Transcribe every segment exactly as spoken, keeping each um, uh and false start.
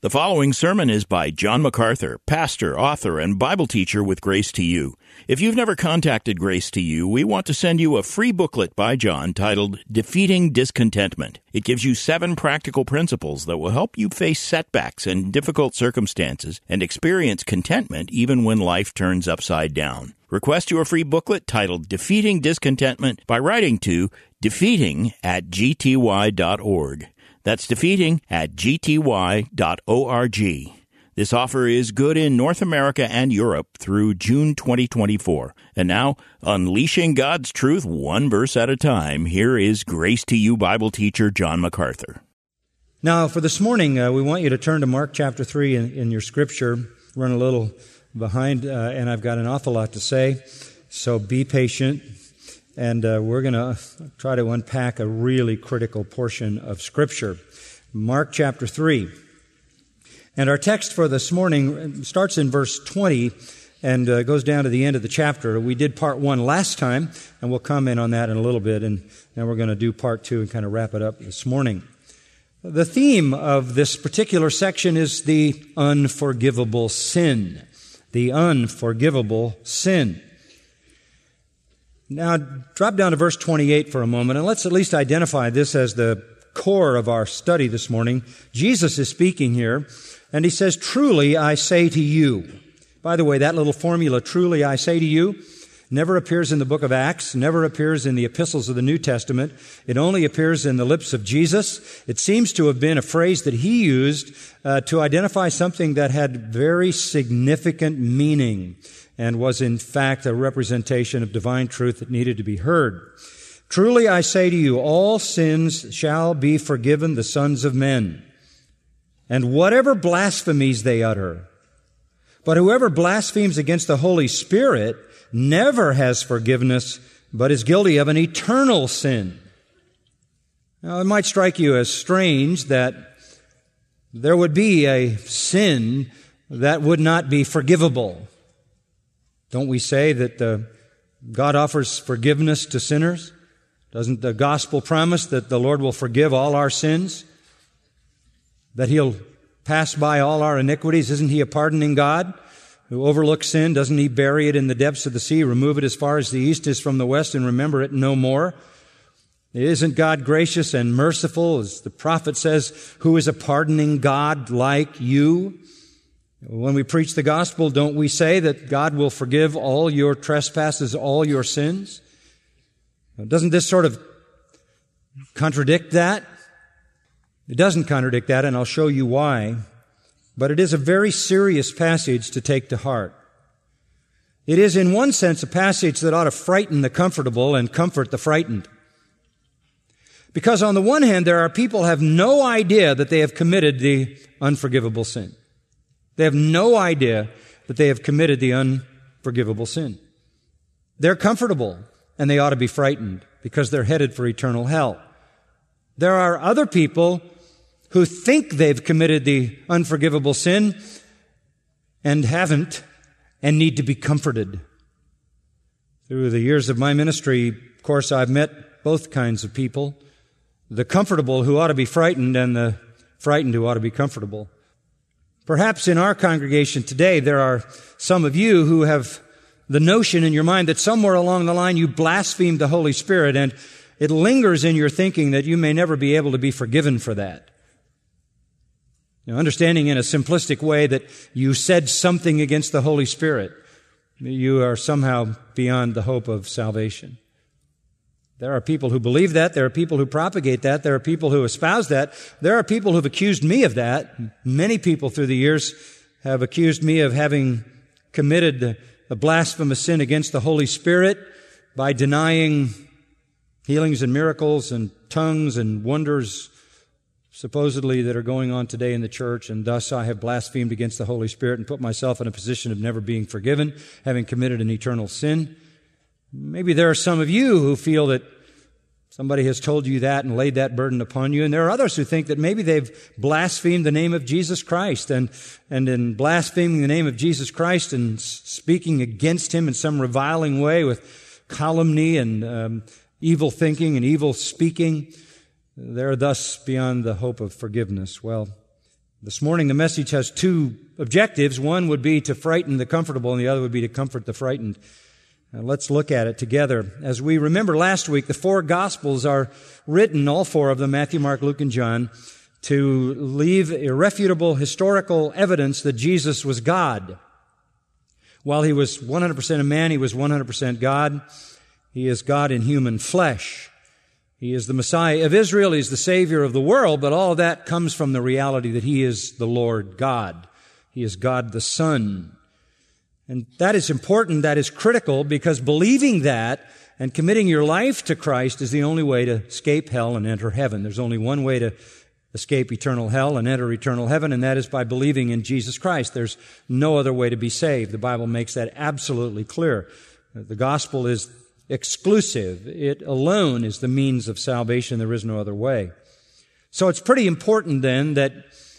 The following sermon is by John MacArthur, pastor, author, and Bible teacher with Grace to You. If you've never contacted Grace to You, we want to send you a free booklet by John titled Defeating Discontentment. It gives you seven practical principles that will help you face setbacks and difficult circumstances and experience contentment even when life turns upside down. Request your free booklet titled Defeating Discontentment by writing to defeating at g t y dot org. That's defeating at g t y dot org. This offer is good in North America and Europe through June twenty twenty-four. And now, unleashing God's truth one verse at a time, here is Grace to You Bible teacher John MacArthur. Now, for this morning, uh, we want you to turn to Mark chapter three in, in your scripture. Run a little behind, uh, and I've got an awful lot to say, so be patient. And uh, we're going to try to unpack a really critical portion of Scripture. Mark chapter three. And our text for this morning starts in verse twenty and uh, goes down to the end of the chapter. We did part one last time, and we'll comment on that in a little bit. And now we're going to do part two and kind of wrap it up this morning. The theme of this particular section is the unforgivable sin. The unforgivable sin. Now, drop down to verse twenty-eight for a moment, and let's at least identify this as the core of our study this morning. Jesus is speaking here, and he says, "Truly I say to you." By the way, that little formula, "truly I say to you," never appears in the book of Acts, never appears in the epistles of the New Testament. It only appears in the lips of Jesus. It seems to have been a phrase that he used uh, to identify something that had very significant meaning and was in fact a representation of divine truth that needed to be heard. "Truly I say to you, all sins shall be forgiven the sons of men, and whatever blasphemies they utter. But whoever blasphemes against the Holy Spirit never has forgiveness, but is guilty of an eternal sin." Now, it might strike you as strange that there would be a sin that would not be forgivable. Don't we say that uh, God offers forgiveness to sinners? Doesn't the gospel promise that the Lord will forgive all our sins? That He'll pass by all our iniquities? Isn't He a pardoning God who overlooks sin? Doesn't He bury it in the depths of the sea, remove it as far as the east is from the west, and remember it no more? Isn't God gracious and merciful, as the prophet says, who is a pardoning God like you? When we preach the gospel, don't we say that God will forgive all your trespasses, all your sins? Doesn't this sort of contradict that? It doesn't contradict that, and I'll show you why. But it is a very serious passage to take to heart. It is, in one sense, a passage that ought to frighten the comfortable and comfort the frightened. Because on the one hand, there are people who have no idea that they have committed the unforgivable sin. They have no idea that they have committed the unforgivable sin. They're comfortable, and they ought to be frightened because they're headed for eternal hell. There are other people who think they've committed the unforgivable sin and haven't and need to be comforted. Through the years of my ministry, of course, I've met both kinds of people. The comfortable who ought to be frightened and the frightened who ought to be comfortable. Perhaps in our congregation today, there are some of you who have the notion in your mind that somewhere along the line you blasphemed the Holy Spirit, and it lingers in your thinking that you may never be able to be forgiven for that. Now, understanding in a simplistic way that you said something against the Holy Spirit, you are somehow beyond the hope of salvation. There are people who believe that. There are people who propagate that. There are people who espouse that. There are people who have accused me of that. Many people through the years have accused me of having committed a blasphemous sin against the Holy Spirit by denying healings and miracles and tongues and wonders supposedly that are going on today in the church, and thus I have blasphemed against the Holy Spirit and put myself in a position of never being forgiven, having committed an eternal sin. Maybe there are some of you who feel that somebody has told you that and laid that burden upon you, and there are others who think that maybe they've blasphemed the name of Jesus Christ, and, and in blaspheming the name of Jesus Christ and speaking against Him in some reviling way with calumny and um, evil thinking and evil speaking, they're thus beyond the hope of forgiveness. Well, This morning the message has two objectives. One would be to frighten the comfortable, and the other would be to comfort the frightened. Now, let's look at it together. As we remember last week, the four Gospels are written, all four of them, Matthew, Mark, Luke, and John, to leave irrefutable historical evidence that Jesus was God. While he was one hundred percent a man, he was one hundred percent God. He is God in human flesh. He is the Messiah of Israel. He's the Savior of the world, but all of that comes from the reality that he is the Lord God. He is God the Son. And that is important, that is critical, because believing that and committing your life to Christ is the only way to escape hell and enter heaven. There's only one way to escape eternal hell and enter eternal heaven, and that is by believing in Jesus Christ. There's no other way to be saved. The Bible makes that absolutely clear. The gospel is exclusive. It alone is the means of salvation. There is no other way. So it's pretty important then that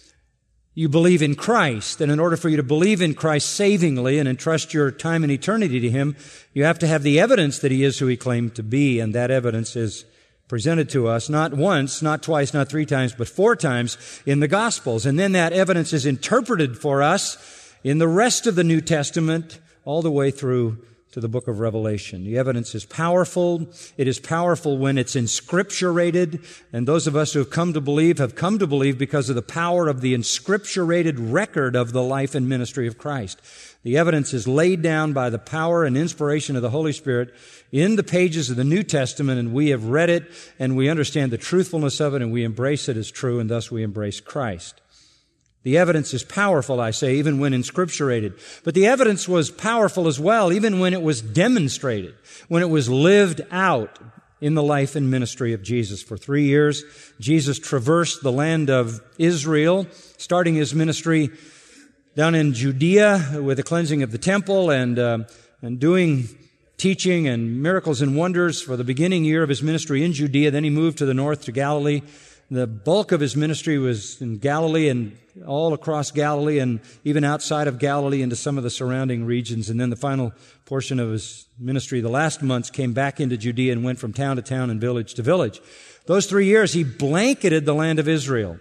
you believe in Christ. And in order for you to believe in Christ savingly and entrust your time and eternity to Him, you have to have the evidence that He is who He claimed to be. And that evidence is presented to us not once, not twice, not three times, but four times in the Gospels. And then that evidence is interpreted for us in the rest of the New Testament all the way through to the book of Revelation. The evidence is powerful. It is powerful when it's inscripturated. And those of us who have come to believe have come to believe because of the power of the inscripturated record of the life and ministry of Christ. The evidence is laid down by the power and inspiration of the Holy Spirit in the pages of the New Testament, and we have read it, and we understand the truthfulness of it, and we embrace it as true, and thus we embrace Christ. The evidence is powerful, I say, even when inscripturated. But the evidence was powerful as well, even when it was demonstrated, when it was lived out in the life and ministry of Jesus. For three years, Jesus traversed the land of Israel, starting His ministry down in Judea with the cleansing of the temple and, uh, and doing teaching and miracles and wonders for the beginning year of His ministry in Judea. Then He moved to the north to Galilee. The bulk of His ministry was in Galilee and all across Galilee and even outside of Galilee into some of the surrounding regions. And then the final portion of His ministry, the last months, came back into Judea and went from town to town and village to village. Those three years, He blanketed the land of Israel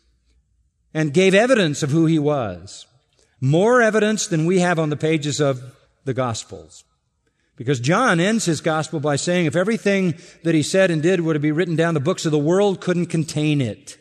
and gave evidence of who He was. More evidence than we have on the pages of the Gospels. Because John ends his gospel by saying if everything that he said and did were to be written down, the books of the world couldn't contain it.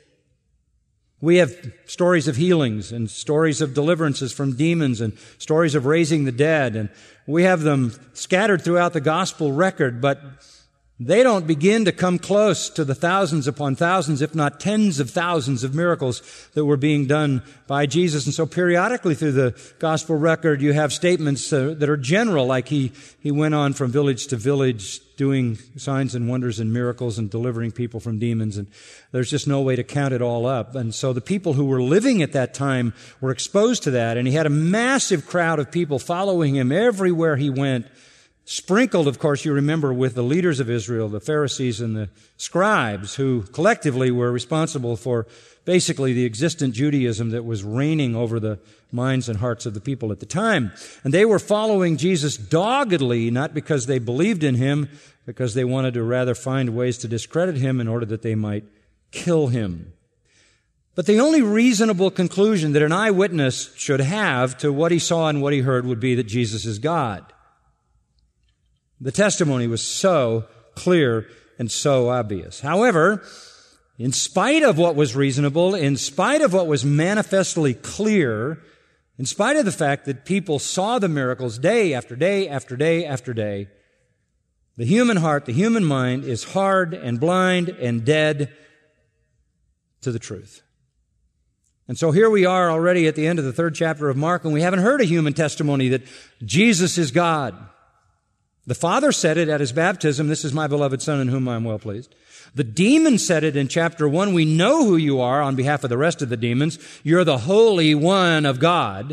We have stories of healings and stories of deliverances from demons and stories of raising the dead, and we have them scattered throughout the gospel record, but they don't begin to come close to the thousands upon thousands, if not tens of thousands of miracles that were being done by Jesus. And so periodically through the gospel record, you have statements uh, that are general, like he, he went on from village to village doing signs and wonders and miracles and delivering people from demons. And there's just no way to count it all up. And so the people who were living at that time were exposed to that. And he had a massive crowd of people following him everywhere he went. Sprinkled, of course, you remember, with the leaders of Israel, the Pharisees and the scribes, who collectively were responsible for basically the existent Judaism that was reigning over the minds and hearts of the people at the time. And they were following Jesus doggedly, not because they believed in Him, because they wanted to rather find ways to discredit Him in order that they might kill Him. But the only reasonable conclusion that an eyewitness should have to what he saw and what he heard would be that Jesus is God. The testimony was so clear and so obvious. However, in spite of what was reasonable, in spite of what was manifestly clear, in spite of the fact that people saw the miracles day after day after day after day, the human heart, the human mind is hard and blind and dead to the truth. And so here we are already at the end of the third chapter of Mark, and we haven't heard a human testimony that Jesus is God. The Father said it at His baptism, "This is my beloved Son in whom I am well pleased." The demon said it in chapter one. We know who you are on behalf of the rest of the demons. You're the Holy One of God.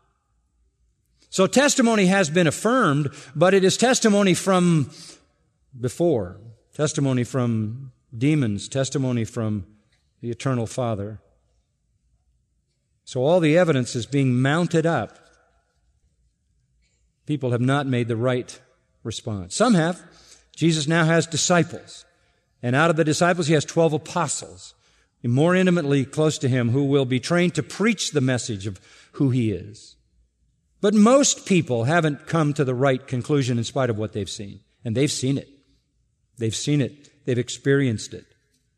So testimony has been affirmed, but it is testimony from before. Testimony from demons. Testimony from the eternal Father. So all the evidence is being mounted up. People have not made the right response. Some have. Jesus now has disciples. And out of the disciples, He has twelve apostles. more intimately close to Him, who will be trained to preach the message of who He is. But most people haven't come to the right conclusion in spite of what they've seen. And they've seen it. They've seen it. They've experienced it.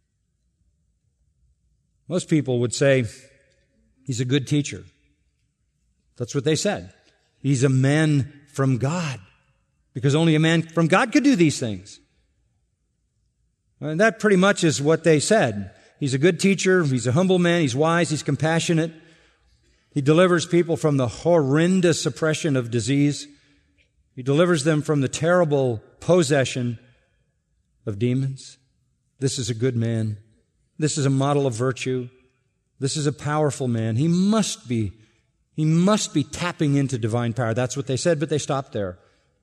Most people would say, He's a good teacher. That's what they said. He's a man from God. Because only a man from God could do these things. And that pretty much is what they said. He's a good teacher. He's a humble man. He's wise. He's compassionate. He delivers people from the horrendous oppression of disease. He delivers them from the terrible possession of demons. This is a good man. This is a model of virtue. This is a powerful man. He must be, he must be tapping into divine power. That's what they said, but they stopped there.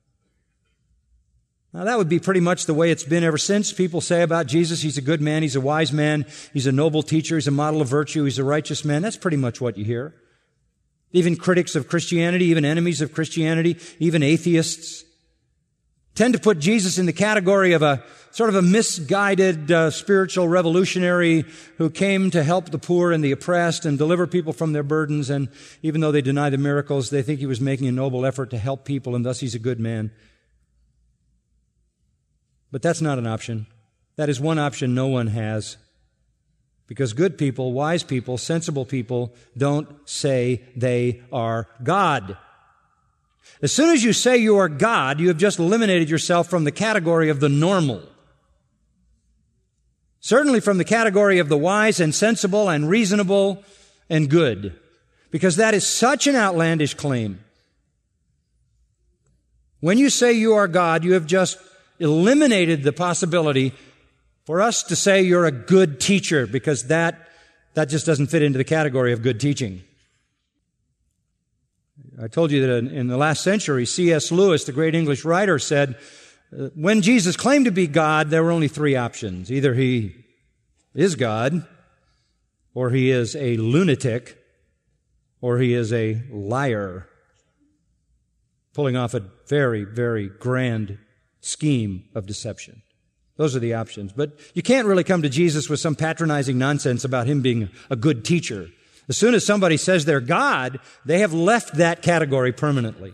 Now, that would be pretty much the way it's been ever since. People say about Jesus, He's a good man, He's a wise man, He's a noble teacher, He's a model of virtue, He's a righteous man. That's pretty much what you hear. Even critics of Christianity, even enemies of Christianity, even atheists tend to put Jesus in the category of a sort of a misguided uh, spiritual revolutionary who came to help the poor and the oppressed and deliver people from their burdens. And even though they deny the miracles, they think He was making a noble effort to help people, and thus He's a good man. But that's not an option. That is one option no one has. Because good people, wise people, sensible people don't say they are God. As soon as you say you are God, you have just eliminated yourself from the category of the normal. Certainly from the category of the wise and sensible and reasonable and good. Because that is such an outlandish claim. When you say you are God, you have just eliminated the possibility for us to say you're a good teacher, because that, that just doesn't fit into the category of good teaching. I told you that in the last century, C S Lewis, the great English writer, said, when Jesus claimed to be God, there were only three options. Either He is God, or He is a lunatic, or He is a liar, pulling off a very, very grand scheme of deception. Those are the options. But you can't really come to Jesus with some patronizing nonsense about Him being a good teacher. As soon as somebody says they're God, they have left that category permanently.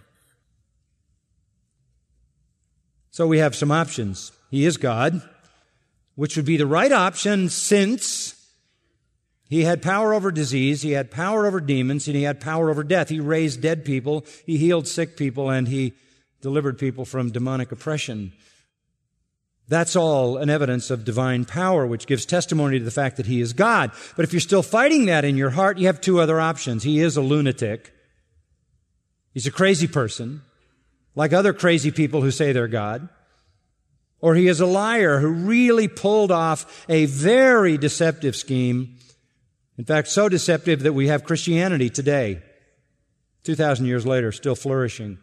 So we have some options. He is God, which would be the right option since He had power over disease, He had power over demons, and He had power over death. He raised dead people, He healed sick people, and He delivered people from demonic oppression. That's all an evidence of divine power, which gives testimony to the fact that He is God. But if you're still fighting that in your heart, you have two other options. He is a lunatic. He's a crazy person, like other crazy people who say they're God. Or He is a liar who really pulled off a very deceptive scheme. In fact, so deceptive that we have Christianity today, two thousand years later, still flourishing.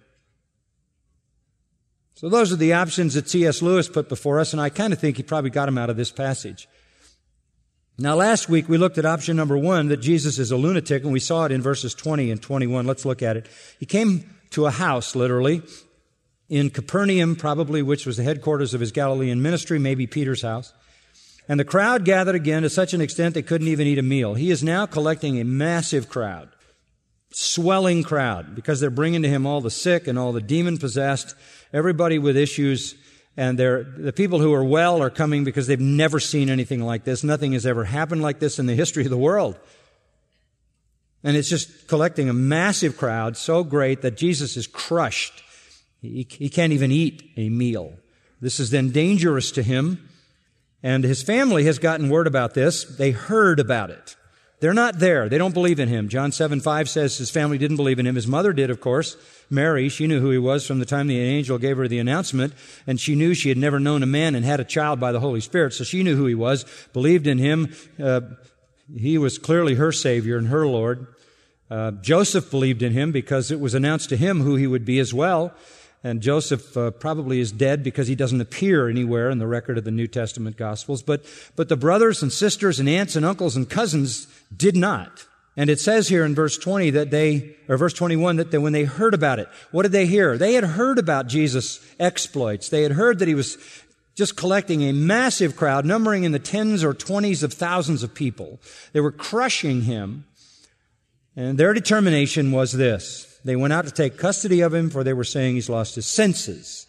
So those are the options that C S Lewis put before us, and I kind of think he probably got them out of this passage. Now, last week we looked at option number one, that Jesus is a lunatic, and we saw it in verses twenty and twenty-one. Let's look at it. He came to a house, literally, in Capernaum, probably, which was the headquarters of His Galilean ministry, maybe Peter's house. And the crowd gathered again to such an extent they couldn't even eat a meal. He is now collecting a massive crowd, swelling crowd, because they're bringing to Him all the sick and all the demon-possessed, everybody with issues, and they're, the people who are well are coming because they've never seen anything like this. Nothing has ever happened like this in the history of the world. And it's just collecting a massive crowd, so great that Jesus is crushed. He, he can't even eat a meal. This is then dangerous to Him, and His family has gotten word about this. They heard about it. They're not there. They don't believe in Him. John seven five says His family didn't believe in Him. His mother did, of course. Mary, she knew who He was from the time the angel gave her the announcement, and she knew she had never known a man and had a child by the Holy Spirit, so she knew who He was, believed in Him. Uh, he was clearly her Savior and her Lord. Uh, Joseph believed in Him because it was announced to him who he would be as well. And Joseph uh, probably is dead because he doesn't appear anywhere in the record of the New Testament Gospels. But, but the brothers and sisters and aunts and uncles and cousins did not. And it says here in verse twenty that they, or verse twenty-one, that they, when they heard about it, what did they hear? They had heard about Jesus' exploits. They had heard that He was just collecting a massive crowd, numbering in the tens or twenties of thousands of people. They were crushing him. And their determination was this. They went out to take custody of him, for they were saying he's lost his senses.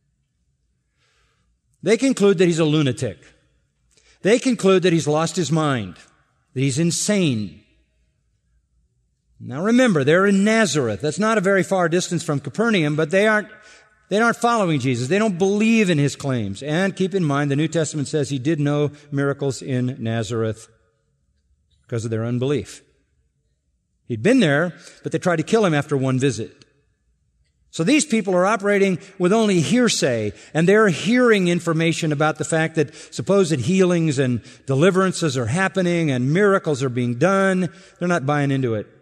They conclude that he's a lunatic. They conclude that he's lost his mind, that he's insane. Now remember, they're in Nazareth. That's not a very far distance from Capernaum, but they aren't, they aren't following Jesus. They don't believe in his claims. And keep in mind, the New Testament says he did no miracles in Nazareth because of their unbelief. He'd been there, but they tried to kill him after one visit. So these people are operating with only hearsay, and they're hearing information about the fact that supposed healings and deliverances are happening and miracles are being done. They're not buying into it.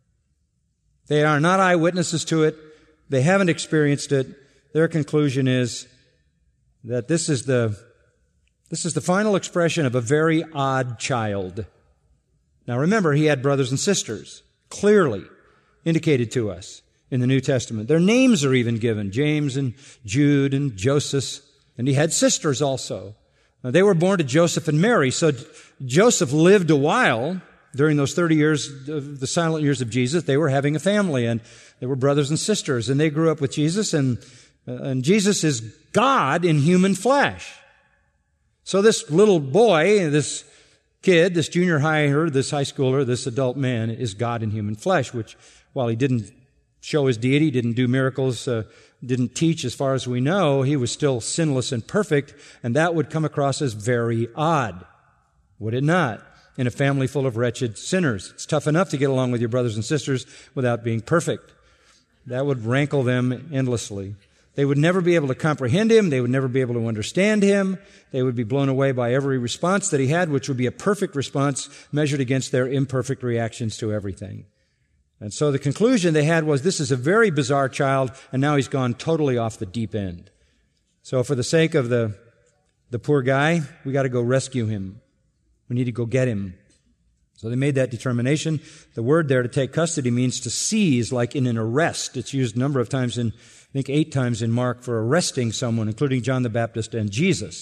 They are not eyewitnesses to it. They haven't experienced it. Their conclusion is that this is the, this is the final expression of a very odd child. Now remember, he had brothers and sisters, clearly indicated to us in the New Testament. Their names are even given, James and Jude and Joseph, and he had sisters also. Now, they were born to Joseph and Mary, so Joseph lived a while during those thirty years, of the silent years of Jesus. They were having a family, and they were brothers and sisters, and they grew up with Jesus, and, uh, and Jesus is God in human flesh. So this little boy, this kid, this junior higher, this high schooler, this adult man is God in human flesh, which, while he didn't show his deity, didn't do miracles, uh, didn't teach as far as we know, he was still sinless and perfect, and that would come across as very odd, would it not? In a family full of wretched sinners. It's tough enough to get along with your brothers and sisters without being perfect. That would rankle them endlessly. They would never be able to comprehend him. They would never be able to understand him. They would be blown away by every response that he had, which would be a perfect response measured against their imperfect reactions to everything. And so the conclusion they had was, this is a very bizarre child, and now he's gone totally off the deep end. So for the sake of the, the poor guy, we got to go rescue him. We need to go get him. So they made that determination. The word there, to take custody, means to seize, like in an arrest. It's used a number of times in, I think eight times in Mark, for arresting someone, including John the Baptist and Jesus.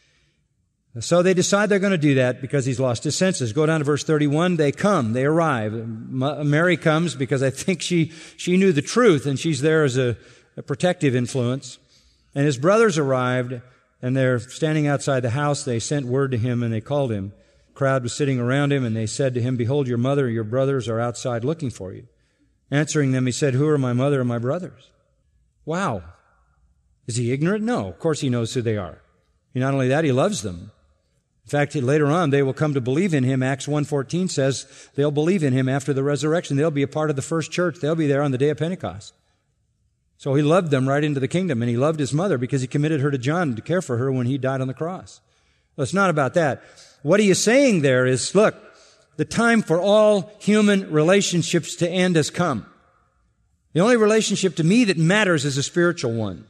So they decide they're going to do that because he's lost his senses. Go down to verse thirty-one. They come. They arrive. Mary comes because I think she, she knew the truth, and she's there as a, a protective influence. And his brothers arrived, and they're standing outside the house. They sent word to him, and they called him. The crowd was sitting around him, and they said to him, "Behold, your mother and your brothers are outside looking for you." Answering them, he said, "Who are my mother and my brothers?" Wow. Is he ignorant? No. Of course he knows who they are. Not only that, he loves them. In fact, later on, they will come to believe in him. Acts one fourteen says they'll believe in him after the resurrection. They'll be a part of the first church. They'll be there on the day of Pentecost. So he loved them right into the kingdom, and he loved his mother because he committed her to John to care for her when he died on the cross. Well, it's not about that. What he is saying there is, look, the time for all human relationships to end has come. The only relationship to me that matters is a spiritual one.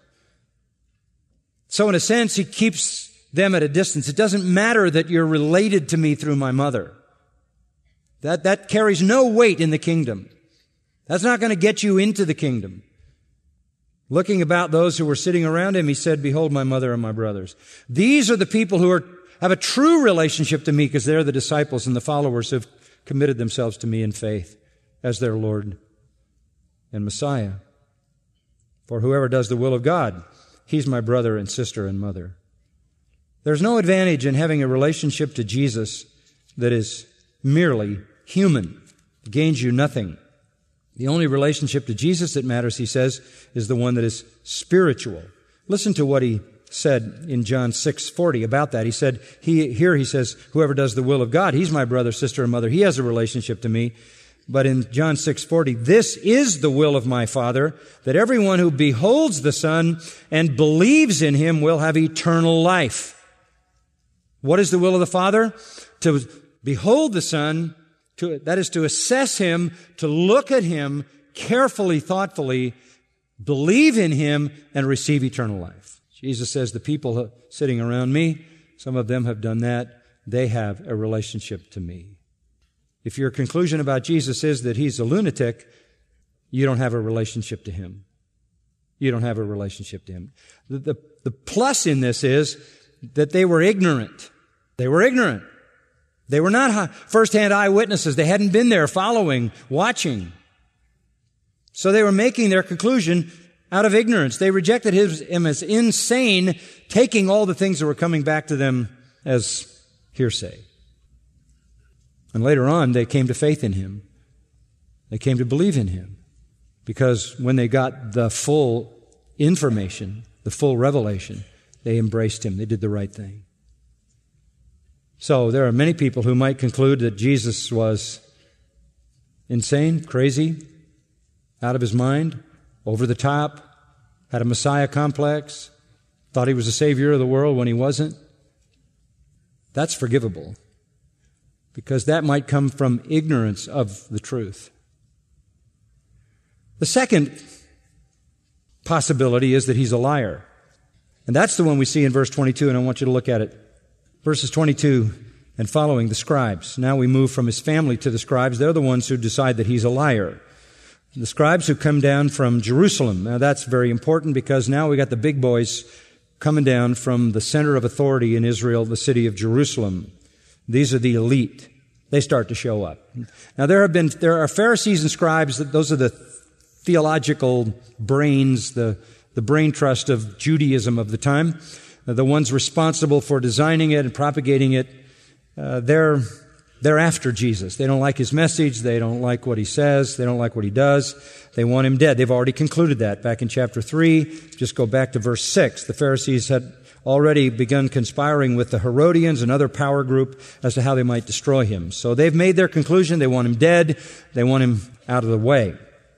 So in a sense, he keeps them at a distance. It doesn't matter that you're related to me through my mother. That, that carries no weight in the kingdom. That's not going to get you into the kingdom. Looking about those who were sitting around him, he said, "Behold, my mother and my brothers." These are the people who are, have a true relationship to me because they're the disciples and the followers who have committed themselves to me in faith as their Lord and Messiah. For whoever does the will of God, he's my brother and sister and mother. There's no advantage in having a relationship to Jesus that is merely human. It gains you nothing. The only relationship to Jesus that matters, he says, is the one that is spiritual. Listen to what he said in John six forty about that. He said, he, here he says, whoever does the will of God, he's my brother, sister, and mother. He has a relationship to me. But in John six forty, this is the will of my Father, that everyone who beholds the Son and believes in him will have eternal life. What is the will of the Father? To behold the Son, to, that is to assess him, to look at him carefully, thoughtfully, believe in him, and receive eternal life. Jesus says, the people sitting around me, some of them have done that. They have a relationship to me. If your conclusion about Jesus is that he's a lunatic, you don't have a relationship to him. you don't have a relationship to Him. The, the, the plus in this is that they were ignorant. They were ignorant. They were not first-hand eyewitnesses. They hadn't been there following, watching. So they were making their conclusion out of ignorance. They rejected him as insane, taking all the things that were coming back to them as hearsay. And later on, they came to faith in him. They came to believe in him. Because when they got the full information, the full revelation, they embraced him. They did the right thing. So there are many people who might conclude that Jesus was insane, crazy, out of his mind, over the top, had a Messiah complex, thought he was the Savior of the world when he wasn't. That's forgivable, because that might come from ignorance of the truth. The second possibility is that he's a liar. And that's the one we see in verse twenty-two, and I want you to look at it. Verses twenty-two and following, the scribes. Now we move from his family to the scribes. They're the ones who decide that he's a liar. The scribes who come down from Jerusalem. Now that's very important, because now we got the big boys coming down from the center of authority in Israel, the city of Jerusalem. These are the elite. They start to show up. Now there have been, there are Pharisees and scribes, those are the theological brains, the, the brain trust of Judaism of the time. The ones responsible for designing it and propagating it. Uh, they're, they're after Jesus. They don't like his message. They don't like what he says. They don't like what he does. They want him dead. They've already concluded that back in chapter three. Just go back to verse six. The Pharisees had already begun conspiring with the Herodians, another power group, as to how they might destroy him. So they've made their conclusion. They want him dead. They want him out of the way.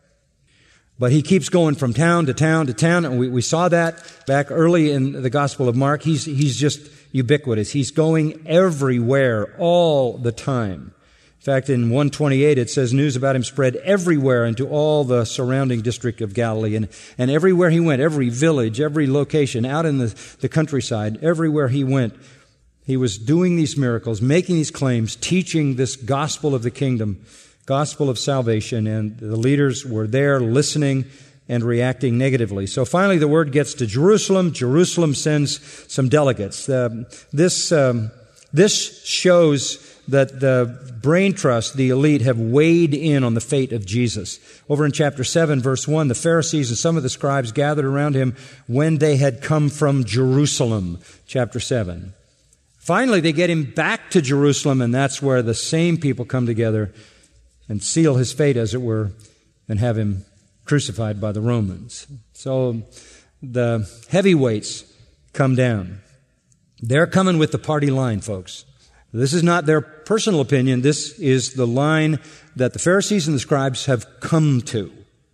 But he keeps going from town to town to town, and we, we saw that back early in the Gospel of Mark. He's, he's just ubiquitous. He's going everywhere all the time. In fact, in one twenty-eight, it says news about him spread everywhere into all the surrounding district of Galilee. And, and everywhere he went, every village, every location, out in the, the countryside, everywhere he went, he was doing these miracles, making these claims, teaching this gospel of the kingdom, gospel of salvation, and the leaders were there listening and reacting negatively. So finally the word gets to Jerusalem. Jerusalem sends some delegates. Uh, this, um, this shows that the brain trust, the elite, have weighed in on the fate of Jesus. Over in chapter seven, verse one, the Pharisees and some of the scribes gathered around him when they had come from Jerusalem. Chapter seven. Finally, they get him back to Jerusalem, and that's where the same people come together and seal his fate, as it were, and have him crucified by the Romans. So the heavyweights come down. They're coming with the party line, folks. This is not their personal opinion. This is the line that the Pharisees and the scribes have come to.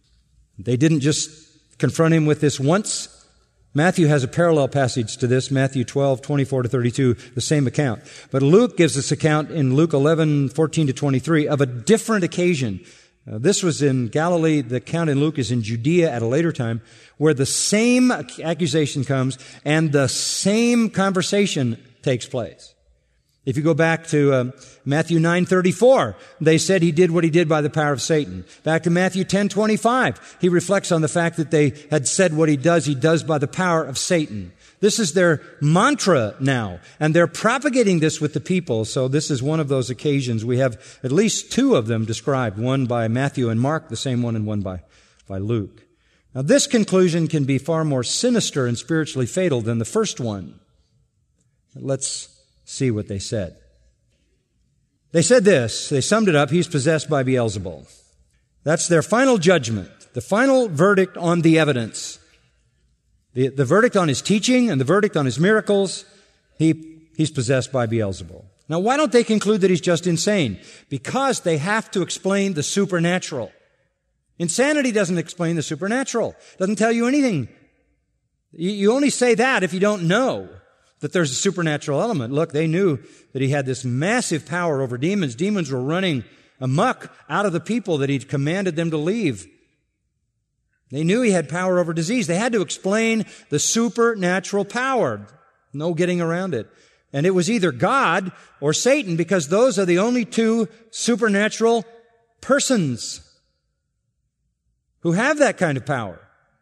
They didn't just confront him with this once. Matthew has a parallel passage to this, Matthew twelve, twenty-four to thirty-two, the same account. But Luke gives this account in Luke eleven, fourteen to twenty-three of a different occasion. Uh, this was in Galilee. The account in Luke is in Judea at a later time, where the same accusation comes and the same conversation takes place. If you go back to uh, Matthew nine thirty-four, they said he did what he did by the power of Satan. Back to Matthew ten twenty-five, he reflects on the fact that they had said what he does, he does by the power of Satan. This is their mantra now, and they're propagating this with the people. So this is one of those occasions. We have at least two of them described, one by Matthew and Mark, the same one, and one by, by Luke. Now this conclusion can be far more sinister and spiritually fatal than the first one. Let's see what they said. They said this, they summed it up, he's possessed by Beelzebul. That's their final judgment, the final verdict on the evidence. The, the verdict on his teaching and the verdict on his miracles, he, he's possessed by Beelzebul. Now, why don't they conclude that he's just insane? Because they have to explain the supernatural. Insanity doesn't explain the supernatural. Doesn't tell you anything. You, you only say that if you don't know that there's a supernatural element. Look, they knew that he had this massive power over demons. Demons were running amok out of the people that he'd commanded them to leave. They knew he had power over disease. They had to explain the supernatural power. No getting around it. And it was either God or Satan, because those are the only two supernatural persons who have that kind of power.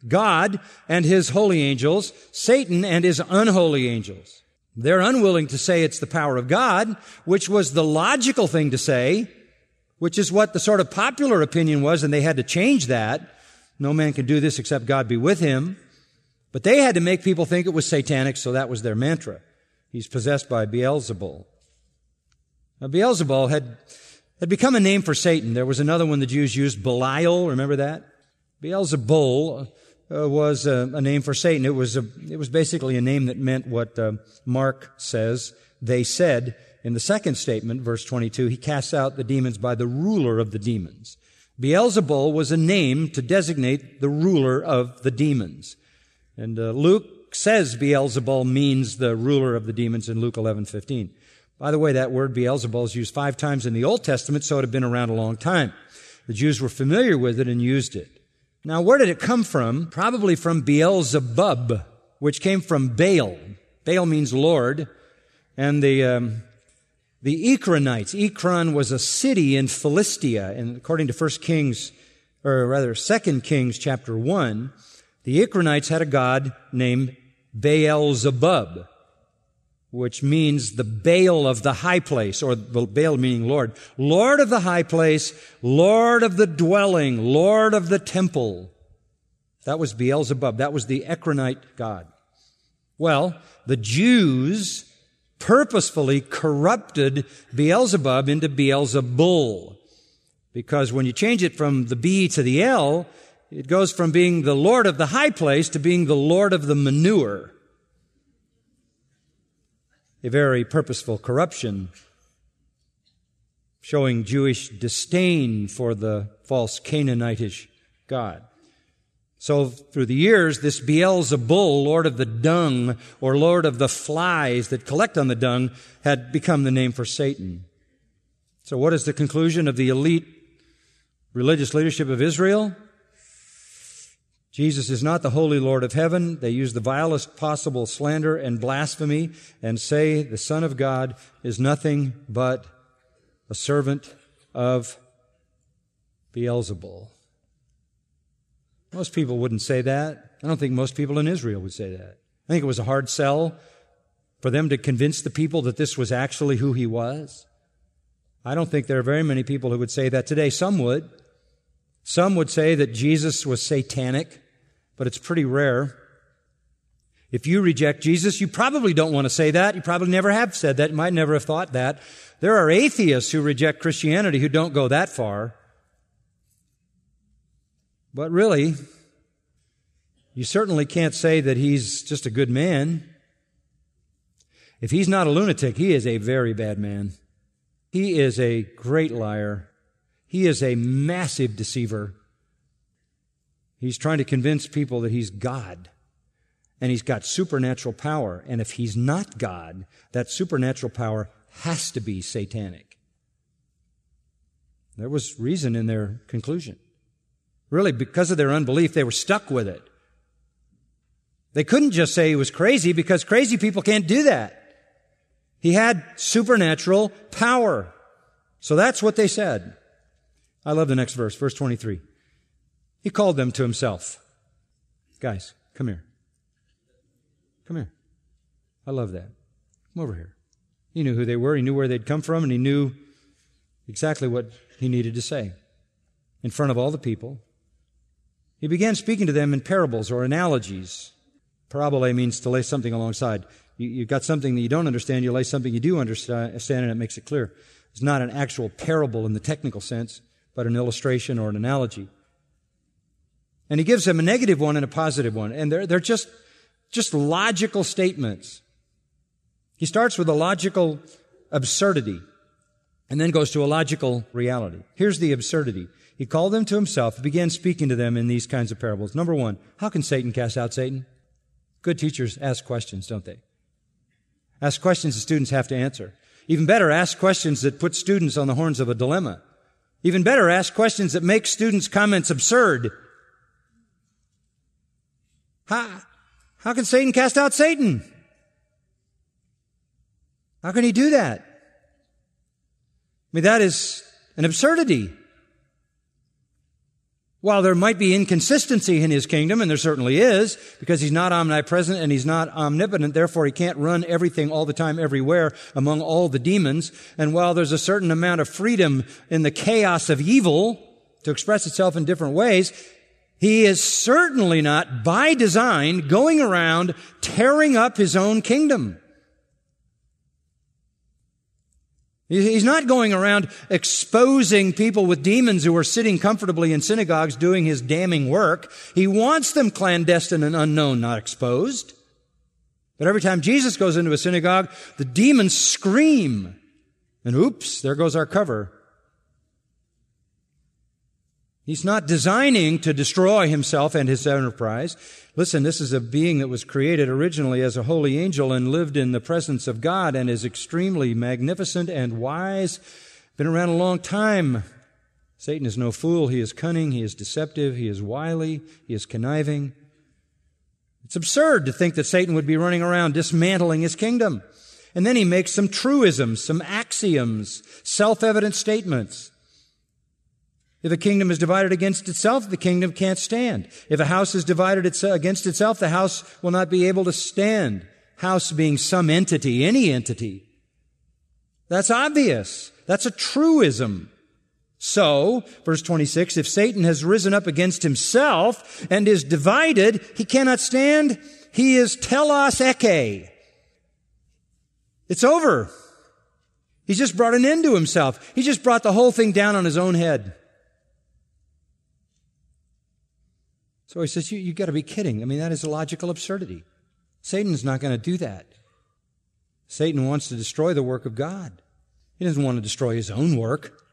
God and his holy angels, Satan and his unholy angels. They're unwilling to say it's the power of God, which was the logical thing to say, which is what the sort of popular opinion was, and they had to change that. No man can do this except God be with him. But they had to make people think it was satanic, so that was their mantra. He's possessed by Beelzebul. Now, Beelzebul had, had become a name for Satan. There was another one the Jews used, Belial. Remember that? Beelzebul uh, was a, a name for Satan. It was a, it was basically a name that meant what uh, Mark says they said in the second statement, verse twenty-two. He casts out the demons by the ruler of the demons. Beelzebul was a name to designate the ruler of the demons. And uh, Luke says Beelzebul means the ruler of the demons in Luke eleven fifteen. By the way, that word Beelzebul is used five times in the Old Testament, so it had been around a long time. The Jews were familiar with it and used it. Now, where did it come from? Probably from Beelzebub, which came from Baal. Baal means Lord. And the um, the Ekronites. Ekron was a city in Philistia, and according to First Kings, or rather Second Kings chapter one, the Ekronites had a god named Beelzebub, which means the Baal of the high place, or Baal meaning Lord. Lord of the high place, Lord of the dwelling, Lord of the temple. That was Beelzebub. That was the Ekronite god. Well, the Jews purposefully corrupted Beelzebub into Beelzebul, because when you change it from the B to the L, it goes from being the Lord of the high place to being the Lord of the manure. A very purposeful corruption, showing Jewish disdain for the false Canaanitish god. So through the years, this Beelzebul, Lord of the dung, or Lord of the flies that collect on the dung, had become the name for Satan. So what is the conclusion of the elite religious leadership of Israel? Jesus is not the holy Lord of heaven. They use the vilest possible slander and blasphemy and say the Son of God is nothing but a servant of Beelzebul. Most people wouldn't say that. I don't think most people in Israel would say that. I think it was a hard sell for them to convince the people that this was actually who he was. I don't think there are very many people who would say that today. Some would. Some would say that Jesus was satanic, but it's pretty rare. If you reject Jesus, you probably don't want to say that. You probably never have said that. You might never have thought that. There are atheists who reject Christianity who don't go that far. But really, you certainly can't say that he's just a good man. If he's not a lunatic, he is a very bad man. He is a great liar. He is a massive deceiver. He's trying to convince people that he's God, and he's got supernatural power. And if he's not God, that supernatural power has to be satanic. There was reason in their conclusion. Really, because of their unbelief, they were stuck with it. They couldn't just say he was crazy, because crazy people can't do that. He had supernatural power. So that's what they said. I love the next verse, verse twenty-three. He called them to himself. Guys, come here. Come here. I love that. Come over here. He knew who they were. He knew where they'd come from, and he knew exactly what he needed to say in front of all the people. He began speaking to them in parables or analogies. Parabole means to lay something alongside. You, you've got something that you don't understand, you lay something you do understand, and it makes it clear. It's not an actual parable in the technical sense, but an illustration or an analogy. And he gives them a negative one and a positive one. And they're, they're just, just logical statements. He starts with a logical absurdity and then goes to a logical reality. Here's the absurdity. He called them to himself and began speaking to them in these kinds of parables. Number one, how can Satan cast out Satan? Good teachers ask questions, don't they? Ask questions that students have to answer. Even better, ask questions that put students on the horns of a dilemma. Even better, ask questions that make students' comments absurd. How, how can Satan cast out Satan? How can he do that? I mean, that is an absurdity. While there might be inconsistency in his kingdom, and there certainly is, because he's not omnipresent and he's not omnipotent, therefore he can't run everything all the time everywhere among all the demons. And while there's a certain amount of freedom in the chaos of evil to express itself in different ways, he is certainly not, by design, going around tearing up his own kingdom. He's not going around exposing people with demons who are sitting comfortably in synagogues doing his damning work. He wants them clandestine and unknown, not exposed. But every time Jesus goes into a synagogue, the demons scream. And oops, there goes our cover. He's not designing to destroy himself and his enterprise. Listen, this is a being that was created originally as a holy angel and lived in the presence of God and is extremely magnificent and wise. Been around a long time. Satan is no fool. He is cunning. He is deceptive. He is wily. He is conniving. It's absurd to think that Satan would be running around dismantling his kingdom. And then he makes some truisms, some axioms, self-evident statements. If a kingdom is divided against itself, the kingdom can't stand. If a house is divided against itself, the house will not be able to stand. House being some entity, any entity. That's obvious. That's a truism. So, verse twenty-six, if Satan has risen up against himself and is divided, he cannot stand. He is telos eke. It's over. He's just brought an end to himself. He just brought the whole thing down on his own head. So he says, you, you've got to be kidding. I mean, that is a logical absurdity. Satan's not going to do that. Satan wants to destroy the work of God. He doesn't want to destroy his own work.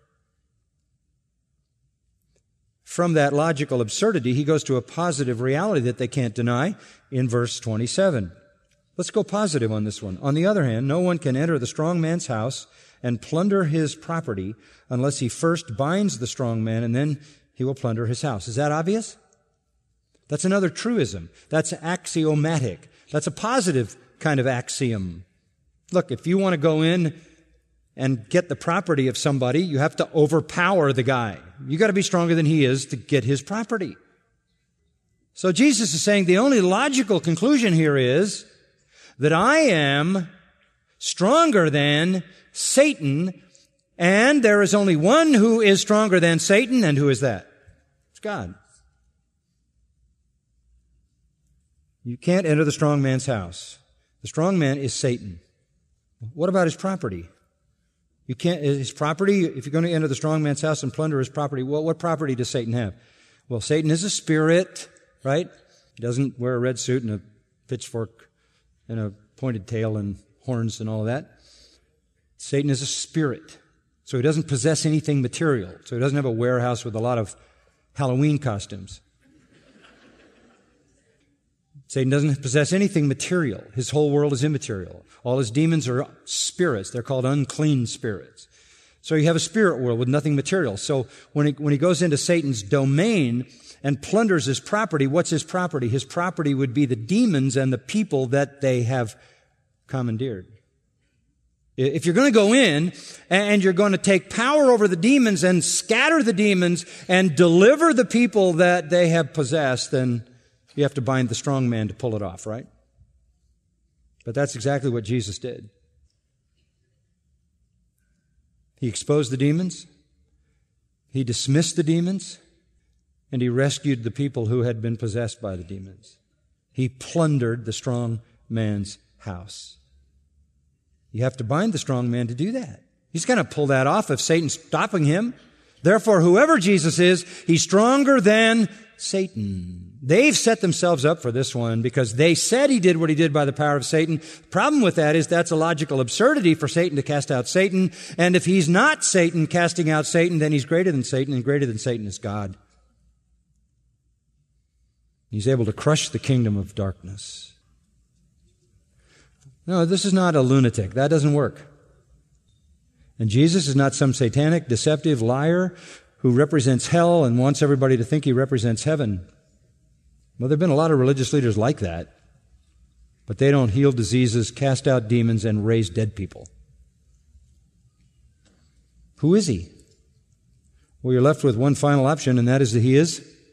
From that logical absurdity, he goes to a positive reality that they can't deny in verse twenty-seven. Let's go positive on this one. On the other hand, no one can enter the strong man's house and plunder his property unless he first binds the strong man, and then he will plunder his house. Is that obvious? That's another truism. That's axiomatic. That's a positive kind of axiom. Look, if you want to go in and get the property of somebody, you have to overpower the guy. You got to be stronger than he is to get his property. So Jesus is saying the only logical conclusion here is that I am stronger than Satan, and there is only one who is stronger than Satan, and who is that? It's God. You can't enter the strong man's house. The strong man is Satan. What about his property? You can't, his property, if you're going to enter the strong man's house and plunder his property, well, what property does Satan have? Well, Satan is a spirit, right? He doesn't wear a red suit and a pitchfork and a pointed tail and horns and all of that. Satan is a spirit. So he doesn't possess anything material. So he doesn't have a warehouse with a lot of Halloween costumes. Satan doesn't possess anything material. His whole world is immaterial. All his demons are spirits. They're called unclean spirits. So you have a spirit world with nothing material. So when he, when he goes into Satan's domain and plunders his property, what's his property? His property would be the demons and the people that they have commandeered. If you're going to go in and you're going to take power over the demons and scatter the demons and deliver the people that they have possessed, then you have to bind the strong man to pull it off, right? But that's exactly what Jesus did. He exposed the demons, he dismissed the demons, and he rescued the people who had been possessed by the demons. He plundered the strong man's house. You have to bind the strong man to do that. He's going to pull that off if Satan's stopping him. Therefore, whoever Jesus is, he's stronger than Satan. They've set themselves up for this one because they said he did what he did by the power of Satan. The problem with that is that's a logical absurdity for Satan to cast out Satan. And if he's not Satan casting out Satan, then he's greater than Satan, and greater than Satan is God. He's able to crush the kingdom of darkness. No, this is not a lunatic. That doesn't work. And Jesus is not some satanic, deceptive liar who represents hell and wants everybody to think he represents heaven. Well, there have been a lot of religious leaders like that, but they don't heal diseases, cast out demons, and raise dead people. Who is he? Well, you're left with one final option, and that is that he is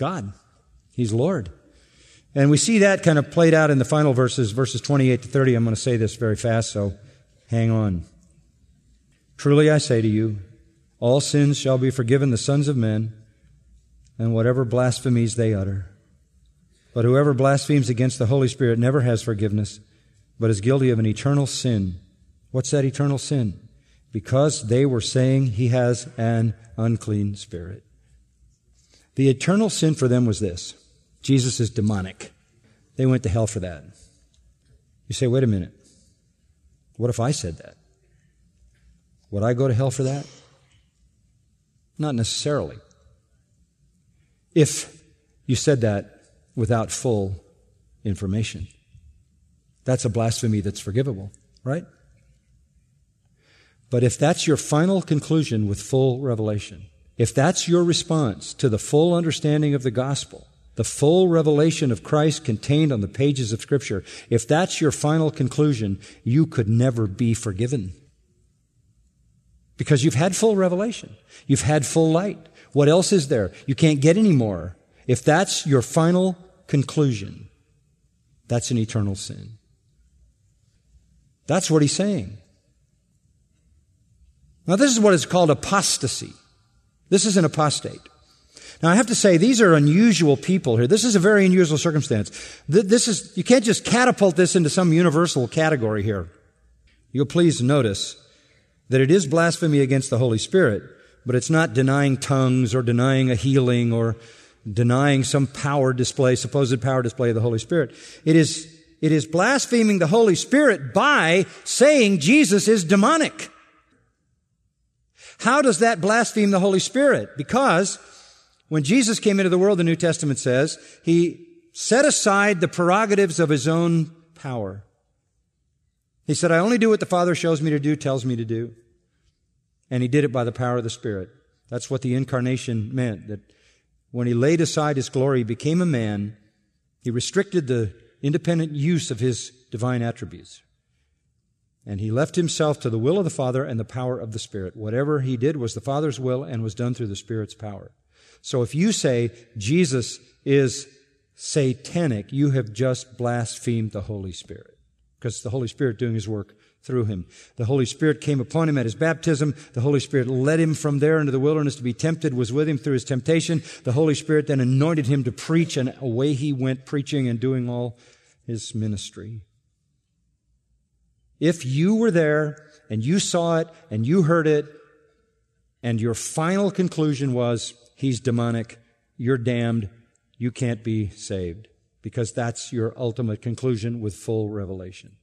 God. He's Lord. And we see that kind of played out in the final verses, verses twenty-eight to thirty. I'm going to say this very fast, so hang on. Truly I say to you, all sins shall be forgiven the sons of men, and whatever blasphemies they utter. But whoever blasphemes against the Holy Spirit never has forgiveness, but is guilty of an eternal sin. What's that eternal sin? Because they were saying he has an unclean spirit. The eternal sin for them was this. Jesus is demonic. They went to hell for that. You say, wait a minute. What if I said that? Would I go to hell for that? Not necessarily. If you said that without full information. That's a blasphemy that's forgivable, right? But if that's your final conclusion with full revelation, if that's your response to the full understanding of the gospel, the full revelation of Christ contained on the pages of Scripture, if that's your final conclusion, you could never be forgiven. Because you've had full revelation. You've had full light. What else is there? You can't get any more. If that's your final conclusion, that's an eternal sin. That's what he's saying. Now, this is what is called apostasy. This is an apostate. Now, I have to say, these are unusual people here. This is a very unusual circumstance. This is, you can't just catapult this into some universal category here. You'll please notice that it is blasphemy against the Holy Spirit, but it's not denying tongues or denying a healing or denying some power display, supposed power display of the Holy Spirit. It is, it is blaspheming the Holy Spirit by saying Jesus is demonic. How does that blaspheme the Holy Spirit? Because when Jesus came into the world, the New Testament says, he set aside the prerogatives of his own power. He said, I only do what the Father shows me to do, tells me to do. And he did it by the power of the Spirit. That's what the incarnation meant, that when he laid aside his glory, he became a man, he restricted the independent use of his divine attributes. And he left himself to the will of the Father and the power of the Spirit. Whatever he did was the Father's will and was done through the Spirit's power. So if you say Jesus is satanic, you have just blasphemed the Holy Spirit, because the Holy Spirit doing his work through him. The Holy Spirit came upon him at his baptism. The Holy Spirit led him from there into the wilderness to be tempted, was with him through his temptation. The Holy Spirit then anointed him to preach, and away he went preaching and doing all his ministry. If you were there and you saw it and you heard it and your final conclusion was, he's demonic, you're damned, you can't be saved, because that's your ultimate conclusion with full revelation.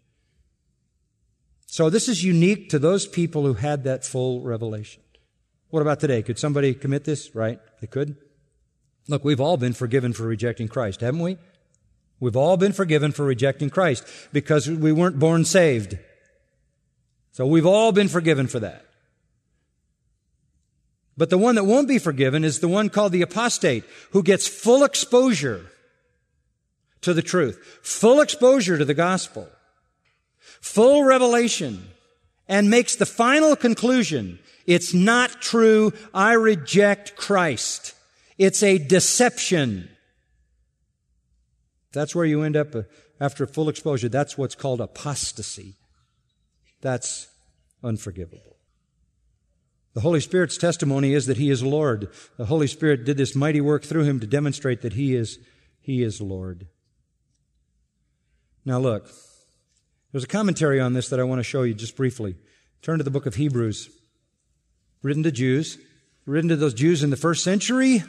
So this is unique to those people who had that full revelation. What about today? Could somebody commit this? Right? They could. Look, we've all been forgiven for rejecting Christ, haven't we? We've all been forgiven for rejecting Christ because we weren't born saved. So we've all been forgiven for that. But the one that won't be forgiven is the one called the apostate, who gets full exposure to the truth, full exposure to the gospel, full revelation, and makes the final conclusion, it's not true, I reject Christ. It's a deception. That's where you end up after full exposure. That's what's called apostasy. That's unforgivable. The Holy Spirit's testimony is that he is Lord. The Holy Spirit did this mighty work through him to demonstrate that he is, he is Lord. Now look, there's a commentary on this that I want to show you just briefly. Turn to the book of Hebrews, written to Jews, written to those Jews in the first century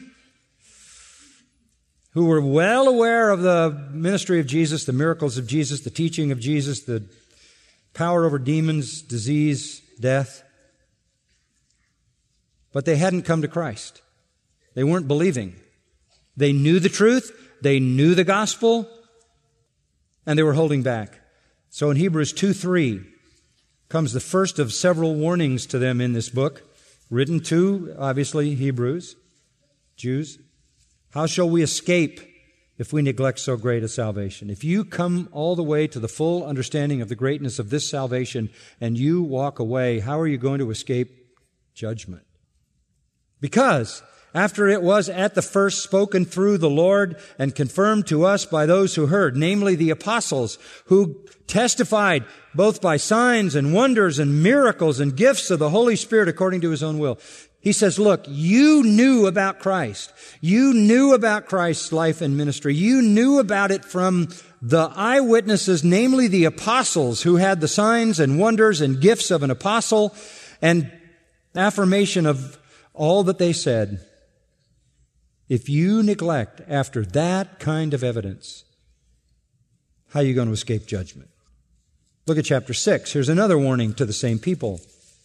who were well aware of the ministry of Jesus, the miracles of Jesus, the teaching of Jesus, the power over demons, disease, death. But they hadn't come to Christ. They weren't believing. They knew the truth, they knew the gospel, and they were holding back. So in Hebrews two three comes the first of several warnings to them in this book, written to, obviously, Hebrews, Jews. How shall we escape if we neglect so great a salvation? If you come all the way to the full understanding of the greatness of this salvation and you walk away, how are you going to escape judgment? Because after it was at the first spoken through the Lord and confirmed to us by those who heard, namely the apostles, who testified both by signs and wonders and miracles and gifts of the Holy Spirit according to His own will. He says, look, you knew about Christ. You knew about Christ's life and ministry. You knew about it from the eyewitnesses, namely the apostles, who had the signs and wonders and gifts of an apostle and affirmation of all that they said. If you neglect after that kind of evidence, how are you going to escape judgment? Look at chapter six. Here's another warning to the same people.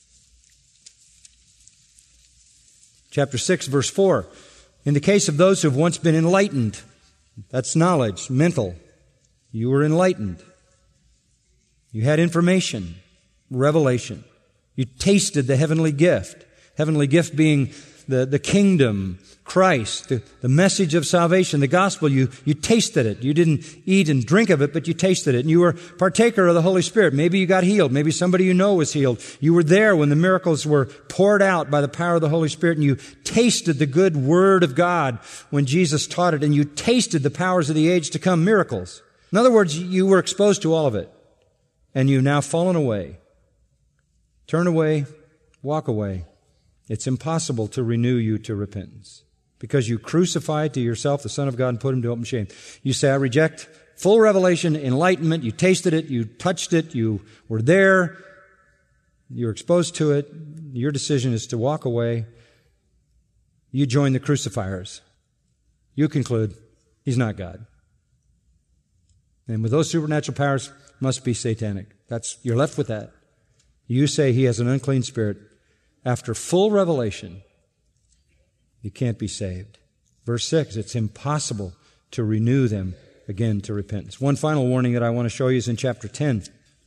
Chapter six, verse four. In the case of those who have once been enlightened, that's knowledge, mental. You were enlightened. You had information, revelation. You tasted the heavenly gift. Heavenly gift being the, the kingdom, Christ, the, the message of salvation, the gospel. You, you tasted it. You didn't eat and drink of it, but you tasted it. And you were partaker of the Holy Spirit. Maybe you got healed. Maybe somebody you know was healed. You were there when the miracles were poured out by the power of the Holy Spirit, and you tasted the good word of God when Jesus taught it, and you tasted the powers of the age to come, miracles. In other words, you were exposed to all of it, and you've now fallen away. Turn away, walk away. It's impossible to renew you to repentance because you crucified to yourself the Son of God and put Him to open shame. You say, I reject full revelation, enlightenment. You tasted it. You touched it. You were there. You're exposed to it. Your decision is to walk away. You join the crucifiers. You conclude He's not God. And with those supernatural powers, must be satanic. That's, you're left with that. You say he has an unclean spirit. After full revelation, you can't be saved. Verse six, it's impossible to renew them again to repentance. One final warning that I want to show you is in chapter ten.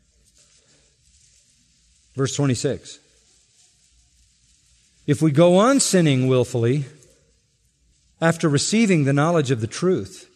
Verse twenty-six. If we go on sinning willfully after receiving the knowledge of the truth,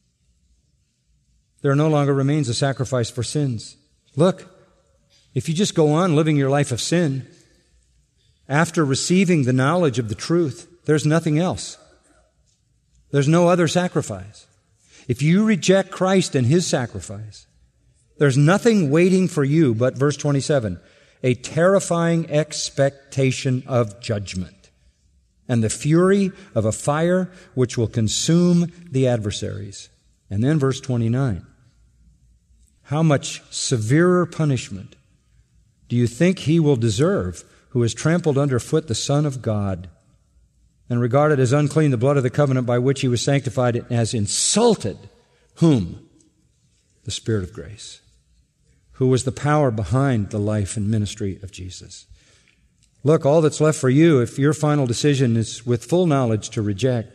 there no longer remains a sacrifice for sins. Look, if you just go on living your life of sin after receiving the knowledge of the truth, there's nothing else. There's no other sacrifice. If you reject Christ and His sacrifice, there's nothing waiting for you but, verse twenty-seven, a terrifying expectation of judgment and the fury of a fire which will consume the adversaries. And then verse twenty-nine, how much severer punishment do you think he will deserve who has trampled underfoot the Son of God and regarded as unclean the blood of the covenant by which he was sanctified and has insulted whom? The Spirit of grace, who was the power behind the life and ministry of Jesus. Look, all that's left for you, if your final decision is with full knowledge to reject,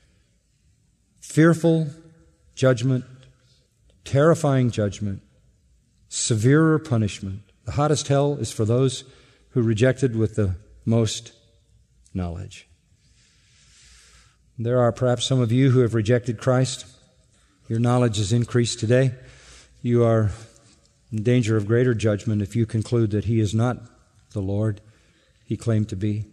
fearful judgment, terrifying judgment, severer punishment. The hottest hell is for those who rejected with the most knowledge. There are perhaps some of you who have rejected Christ. Your knowledge has increased today. You are in danger of greater judgment if you conclude that He is not the Lord He claimed to be.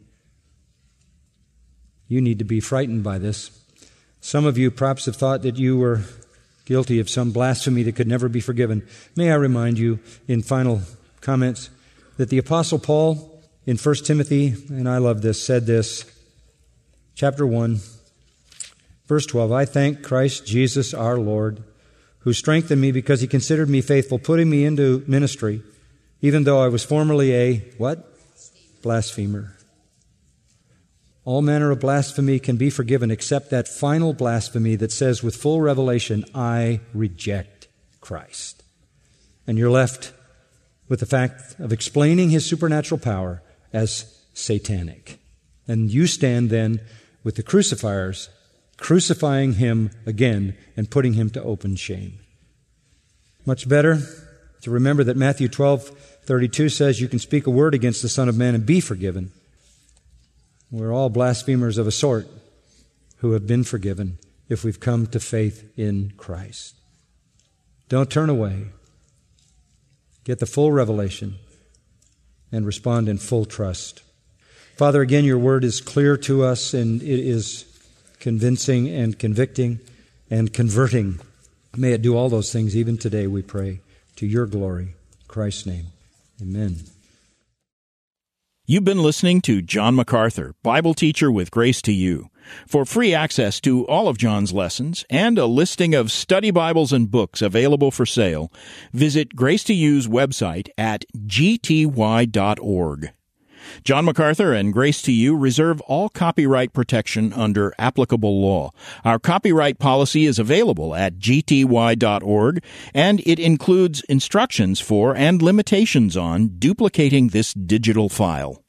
You need to be frightened by this. Some of you perhaps have thought that you were guilty of some blasphemy that could never be forgiven. May I remind you in final comments that the Apostle Paul in First Timothy, and I love this, said this, chapter one, verse twelve, I thank Christ Jesus our Lord, who strengthened me because He considered me faithful, putting me into ministry, even though I was formerly a, what? Blasphemer. All manner of blasphemy can be forgiven except that final blasphemy that says with full revelation, I reject Christ. And you're left with the fact of explaining His supernatural power as satanic. And you stand then with the crucifiers, crucifying Him again and putting Him to open shame. Much better to remember that Matthew twelve thirty-two says you can speak a word against the Son of Man and be forgiven. We're all blasphemers of a sort who have been forgiven if we've come to faith in Christ. Don't turn away. Get the full revelation and respond in full trust. Father, again, your word is clear to us, and it is convincing and convicting and converting. May it do all those things even today, we pray, to your glory. In Christ's name, amen. You've been listening to John MacArthur, Bible teacher with Grace to You. For free access to all of John's lessons and a listing of study Bibles and books available for sale, visit Grace to You's website at g t y dot org. John MacArthur and Grace to You reserve all copyright protection under applicable law. Our copyright policy is available at g t y dot org, and it includes instructions for and limitations on duplicating this digital file.